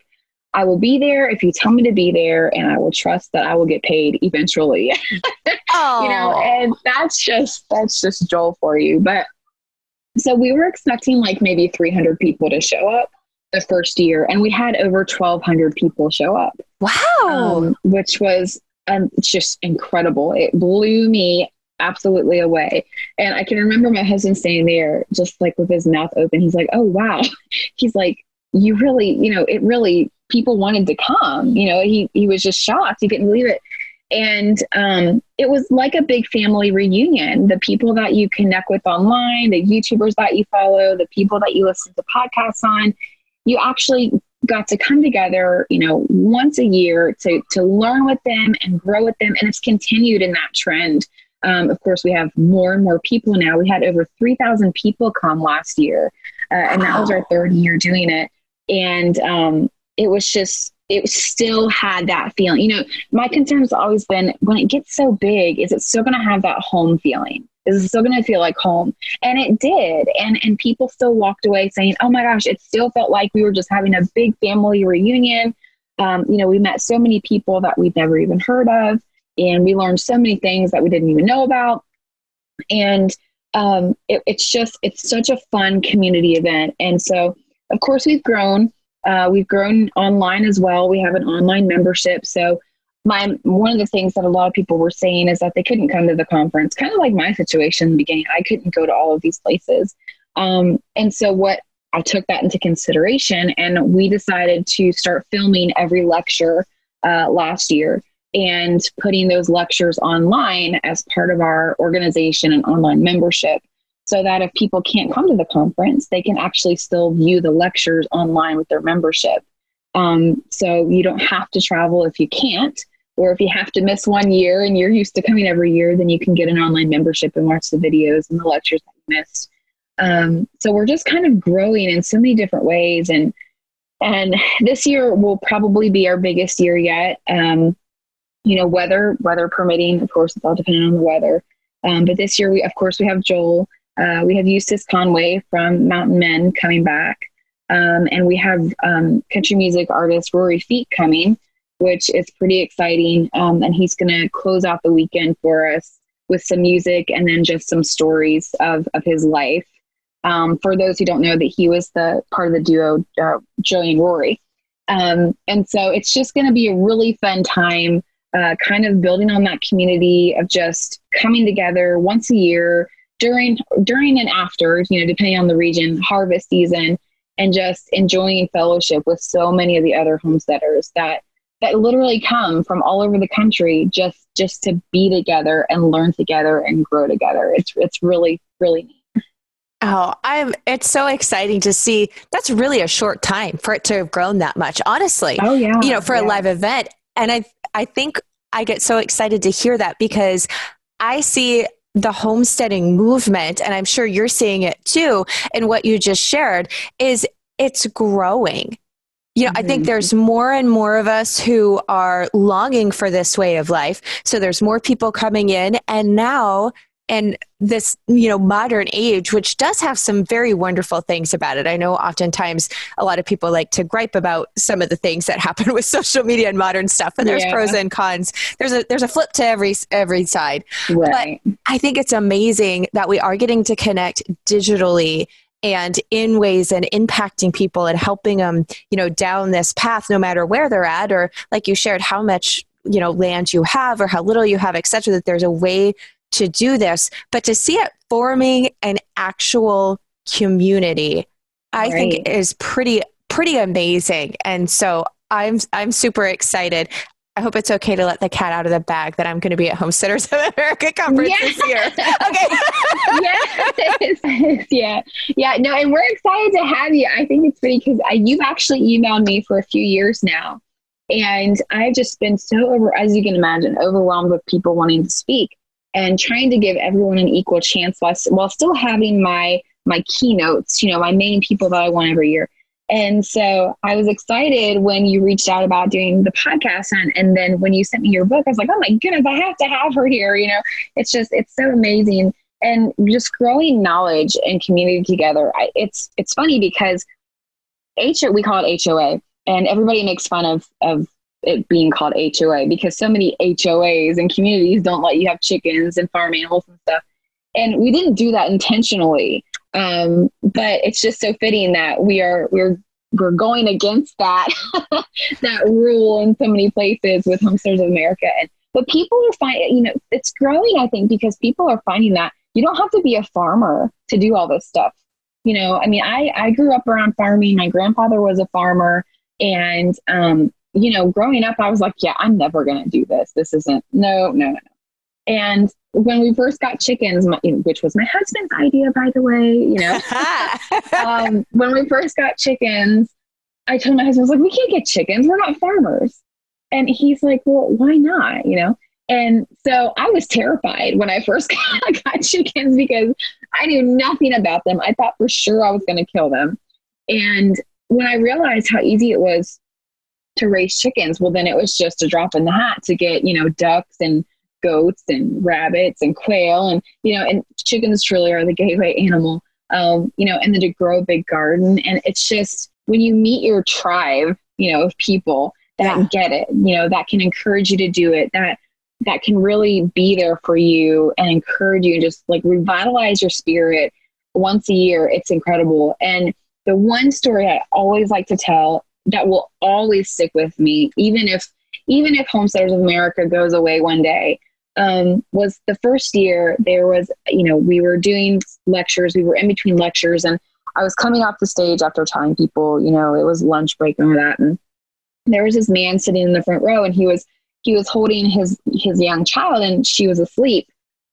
I will be there if you tell me to be there, and I will trust that I will get paid eventually. Oh, And that's just Joel for you. But so we were expecting like maybe 300 people to show up the first year, and we had over 1,200 people show up. wow. Which was just incredible. It blew me absolutely away. And I can remember my husband standing there just like with his mouth open. He's like, oh, wow. He's like, you really, it really, people wanted to come. He was just shocked. He couldn't believe it. And it was like a big family reunion. The people that you connect with online, the YouTubers that you follow, the people that you listen to podcasts on, you actually got to come together, once a year to learn with them and grow with them. And it's continued in that trend. Of course, we have more and more people now. We had over 3,000 people come last year. And that was our third year doing it. And it still had that feeling. My concern has always been, when it gets so big, is it still going to have that home feeling? Is it still going to feel like home? And it did. And people still walked away saying, oh my gosh, it still felt like we were just having a big family reunion. We met so many people that we'd never even heard of. And we learned so many things that we didn't even know about. And it's such a fun community event. And so, of course, we've grown. We've grown online as well. We have an online membership. So one of the things that a lot of people were saying is that they couldn't come to the conference, kind of like my situation in the beginning. I couldn't go to all of these places. And so I took that into consideration, and we decided to start filming every lecture last year and putting those lectures online as part of our organization and online membership, so that if people can't come to the conference, they can actually still view the lectures online with their membership. So you don't have to travel if you can't, or if you have to miss 1 year and you're used to coming every year, then you can get an online membership and watch the videos and the lectures that you missed. So we're just kind of growing in so many different ways. And this year will probably be our biggest year yet. Weather permitting, of course, it's all dependent on the weather. But this year, we have Joel. We have Eustace Conway from Mountain Men coming back. And we have country music artist Rory Feet coming, which is pretty exciting. And he's going to close out the weekend for us with some music and then just some stories of his life. For those who don't know, that he was the part of the duo, Joey and Rory. And so it's just going to be a really fun time, kind of building on that community of just coming together once a year during and after, depending on the region, harvest season, and just enjoying fellowship with so many of the other homesteaders that literally come from all over the country just to be together and learn together and grow together. It's really, really neat. Oh, it's so exciting to see. That's really a short time for it to have grown that much, honestly. Oh yeah. For a live event. And I think I get so excited to hear that, because I see the homesteading movement, and I'm sure you're seeing it too, and what you just shared is it's growing. I think there's more and more of us who are longing for this way of life. So there's more people coming in, and now, and this, modern age, which does have some very wonderful things about it. I know oftentimes a lot of people like to gripe about some of the things that happen with social media and modern stuff, and there's pros and cons. There's a flip to every side. Right. But I think it's amazing that we are getting to connect digitally and in ways and impacting people and helping them, down this path, no matter where they're at, or like you shared, how much, land you have or how little you have, et cetera, that there's a way to do this. But to see it forming an actual community, I think is pretty amazing. And so I'm super excited. I hope it's okay to let the cat out of the bag that I'm going to be at Homesteaders of America conference this year. Okay. Yes. Yeah. No, and we're excited to have you. I think it's funny because you've actually emailed me for a few years now. And I've just been so, as you can imagine, overwhelmed with people wanting to speak and trying to give everyone an equal chance while still having my keynotes, my main people that I want every year. And so I was excited when you reached out about doing the podcast. And then when you sent me your book, I was like, oh my goodness, I have to have her here. It's so amazing. And just growing knowledge and community together. It's funny because we call it HOA, And everybody makes fun of it being called HOA because so many HOAs and communities don't let you have chickens and farm animals and stuff. And we didn't do that intentionally. But it's just so fitting that we're going against that that rule in so many places with Homesteaders of America. But people are finding, it's growing, I think, because people are finding that you don't have to be a farmer to do all this stuff. I grew up around farming. My grandfather was a farmer. And, growing up, I was like, yeah, I'm never going to do this. This isn't, no. And when we first got chickens, which was my husband's idea, by the way, when we first got chickens, I told my husband, I was like, we can't get chickens. We're not farmers. And he's like, well, why not? And so I was terrified when I first got chickens because I knew nothing about them. I thought for sure I was going to kill them. And when I realized how easy it was to raise chickens, well, then it was just a drop in the hat to get, ducks and goats and rabbits and quail and chickens truly are the gateway animal, and then to grow a big garden. And it's just when you meet your tribe, of people that get it, that can encourage you to do it, that can really be there for you and encourage you and just like revitalize your spirit once a year. It's incredible. And the one story I always like to tell that will always stick with me, even if Homesteaders of America goes away one day, was the first year there was, we were doing lectures, we were in between lectures, and I was coming off the stage after telling people, it was lunch break and all that. And there was this man sitting in the front row, and he was holding his young child, and she was asleep.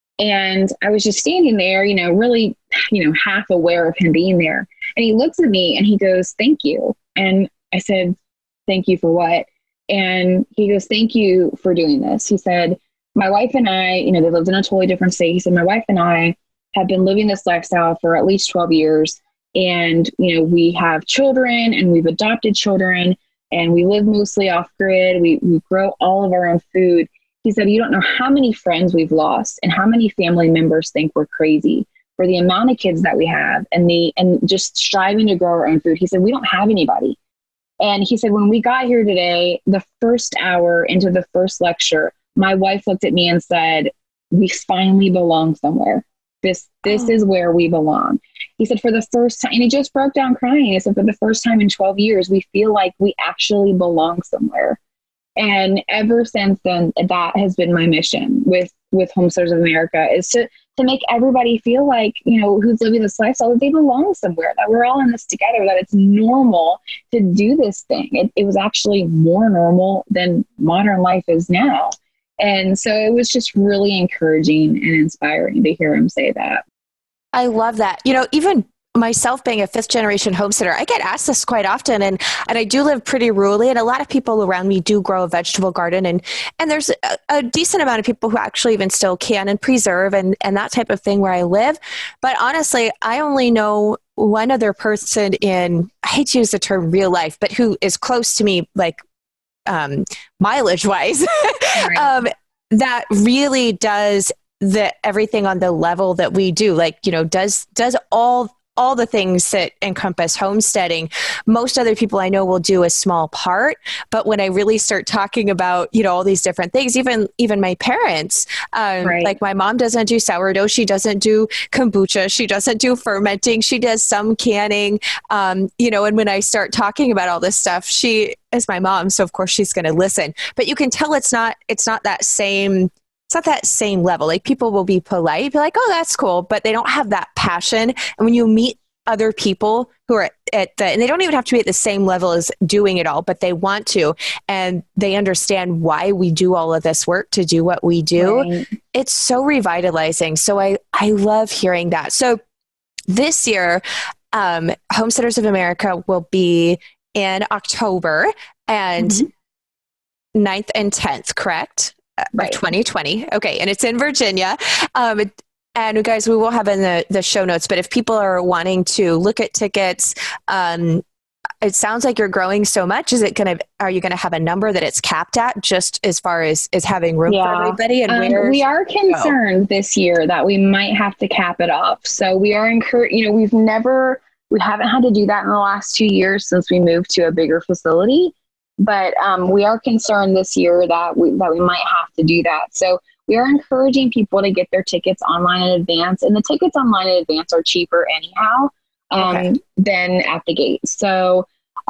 And I was just standing there, really, half aware of him being there. And he looks at me and he goes, "Thank you." And I said, "Thank you for what?" And he goes, "Thank you for doing this." He said, "My wife and I, they lived in a totally different state." He said, "My wife and I have been living this lifestyle for at least 12 years. And, we have children and we've adopted children and we live mostly off grid. We grow all of our own food." He said, "You don't know how many friends we've lost and how many family members think we're crazy for the amount of kids that we have and just striving to grow our own food." He said, "We don't have anybody." And he said, "When we got here today, the first hour into the first lecture, my wife looked at me and said, 'We finally belong somewhere. This is where we belong.'" He said, "For the first time," and he just broke down crying. He said, "For the first time in 12 years, we feel like we actually belong somewhere." And ever since then, that has been my mission with Homesteaders of America, is to make everybody feel like, who's living this lifestyle, that they belong somewhere, that we're all in this together, that it's normal to do this thing. It was actually more normal than modern life is now. And so it was just really encouraging and inspiring to hear him say that. I love that. Even myself being a 5th generation homesteader, I get asked this quite often, and I do live pretty rurally, and a lot of people around me do grow a vegetable garden, and there's a decent amount of people who actually even still can and preserve and that type of thing where I live. But honestly, I only know one other person in, I hate to use the term real life, but who is close to me, like mileage wise, Right. that really does everything on the level that we do, like, does all the things that encompass homesteading. Most other people I know will do a small part, but when I really start talking about, all these different things, even my parents, Right. like my mom doesn't do sourdough, she doesn't do kombucha, she doesn't do fermenting, she does some canning, and when I start talking about all this stuff, she is my mom, so of course she's going to listen. But you can tell it's not that same. It's not that same level. Like, people will be polite, be like, "Oh, that's cool," but they don't have that passion. And when you meet other people who are and they don't even have to be at the same level as doing it all, but they want to, and they understand why we do all of this work to do what we do. Right. It's so revitalizing. So I love hearing that. So this year, Homesteaders of America will be in October and 9th and 10th, correct? Right. 2020. Okay. And it's in Virginia. And guys, we will have in the show notes, but if people are wanting to look at tickets, it sounds like you're growing so much. Are you going to have a number that it's capped at, just as far as having room for everybody? And we are concerned this year that we might have to cap it off. So we are we've never We haven't had to do that in the last 2 years since we moved to a bigger facility. But we are concerned this year that we might have to do that. So we are encouraging people to get their tickets online in advance, and the tickets online in advance are cheaper anyhow than at the gate. So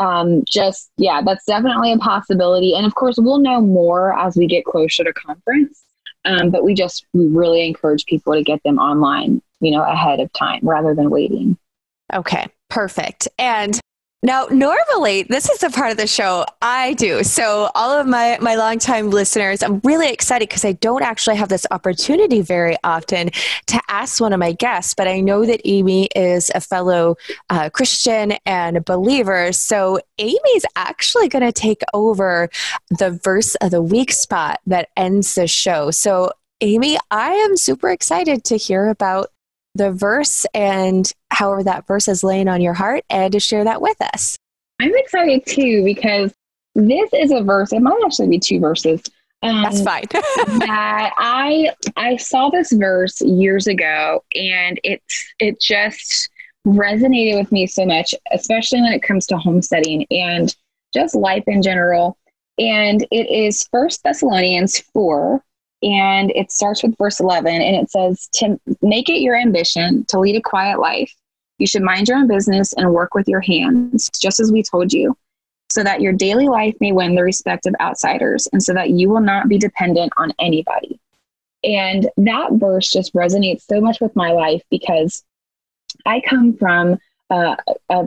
that's definitely a possibility. And of course, we'll know more as we get closer to conference. But we really encourage people to get them online, ahead of time rather than waiting. Okay, perfect. And now, normally, this is the part of the show I do. So all of my longtime listeners, I'm really excited because I don't actually have this opportunity very often to ask one of my guests, but I know that Amy is a fellow Christian and a believer. So Amy's actually going to take over the verse of the week spot that ends the show. So Amy, I am super excited to hear about the verse and however that verse is laying on your heart and to share that with us. I'm excited too, because this is a verse, it might actually be 2 verses. That's fine. that I saw this verse years ago, and it just resonated with me so much, especially when it comes to homesteading and just life in general. And it is 1 Thessalonians 4. And it starts with verse 11, and it says, to make it your ambition to lead a quiet life, you should mind your own business and work with your hands, just as we told you, so that your daily life may win the respect of outsiders, and so that you will not be dependent on anybody. And that verse just resonates so much with my life, because I come from a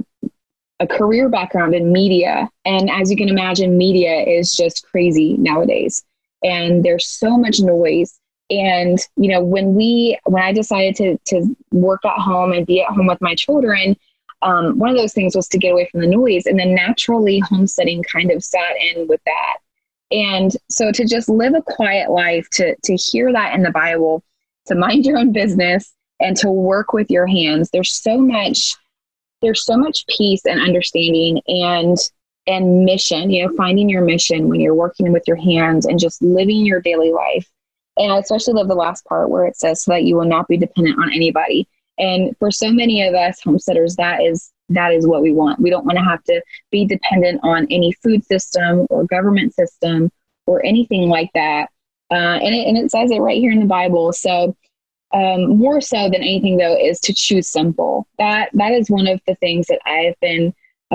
career background in media. And as you can imagine, media is just crazy nowadays. And there's so much noise. And, when I decided to work at home and be at home with my children, one of those things was to get away from the noise. And then naturally homesteading kind of sat in with that. And so to just live a quiet life, to hear that in the Bible, to mind your own business and to work with your hands, there's so much peace and understanding and mission, finding your mission when you're working with your hands and just living your daily life. And I especially love the last part where it says, so that you will not be dependent on anybody. And for so many of us homesteaders, that is what we want. We don't want to have to be dependent on any food system or government system or anything like that. And it says it right here in the Bible. So more so than anything, though, is to choose simple. That is one of the things that I have been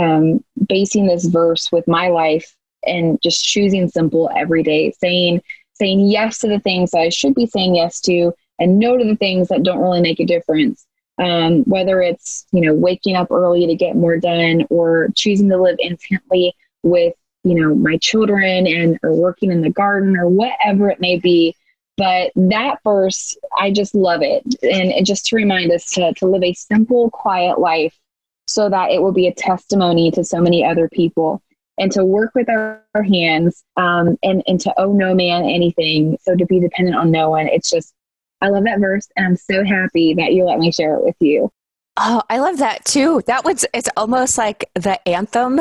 basing this verse with my life, and just choosing simple every day, saying yes to the things that I should be saying yes to, and no to the things that don't really make a difference. Whether it's, waking up early to get more done, or choosing to live intently with, my children or working in the garden, or whatever it may be. But that verse, I just love it. And just to remind us to live a simple, quiet life, so that it will be a testimony to so many other people, and to work with our hands, and to owe no man anything. So to be dependent on no one. It's just, I love that verse, and I'm so happy that you let me share it with you. Oh, I love that too. It's almost like the anthem,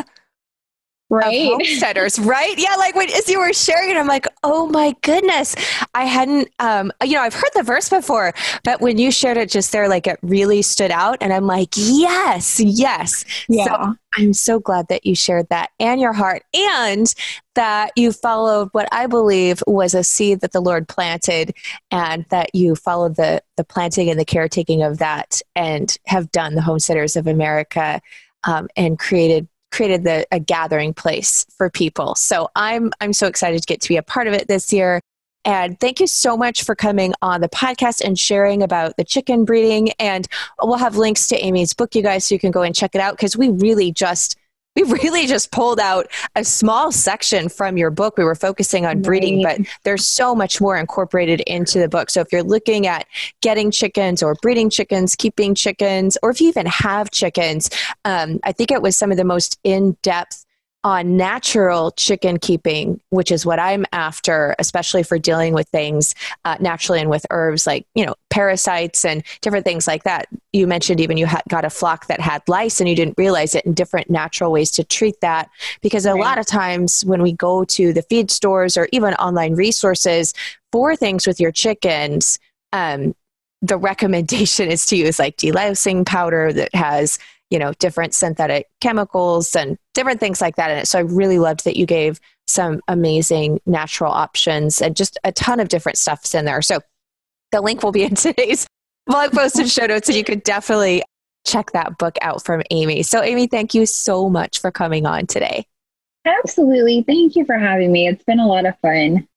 right? Of homesteaders, right? Yeah. Like as you were sharing it, I'm like, oh my goodness. I hadn't, I've heard the verse before, but when you shared it just there, like it really stood out, and I'm like, yes. Yeah. So I'm so glad that you shared that and your heart, and that you followed what I believe was a seed that the Lord planted, and that you followed the planting and the caretaking of that, and have done the Homesteaders of America, and created a gathering place for people. So I'm so excited to get to be a part of it this year. And thank you so much for coming on the podcast and sharing about the chicken breeding. And we'll have links to Amy's book, you guys, so you can go and check it out, because we really just pulled out a small section from your book. We were focusing on breeding, but there's so much more incorporated into the book. So if you're looking at getting chickens or breeding chickens, keeping chickens, or if you even have chickens, I think it was some of the most in-depth on natural chicken keeping, which is what I'm after, especially for dealing with things naturally and with herbs like, parasites and different things like that. You mentioned even you got a flock that had lice and you didn't realize it, and different natural ways to treat that. Because a lot of times when we go to the feed stores or even online resources for things with your chickens, the recommendation is to use like delousing powder that has different synthetic chemicals and different things like that in it. So I really loved that you gave some amazing natural options and just a ton of different stuffs in there. So the link will be in today's blog post and show notes, and you could definitely check that book out from Amy. So Amy, thank you so much for coming on today. Absolutely. Thank you for having me. It's been a lot of fun.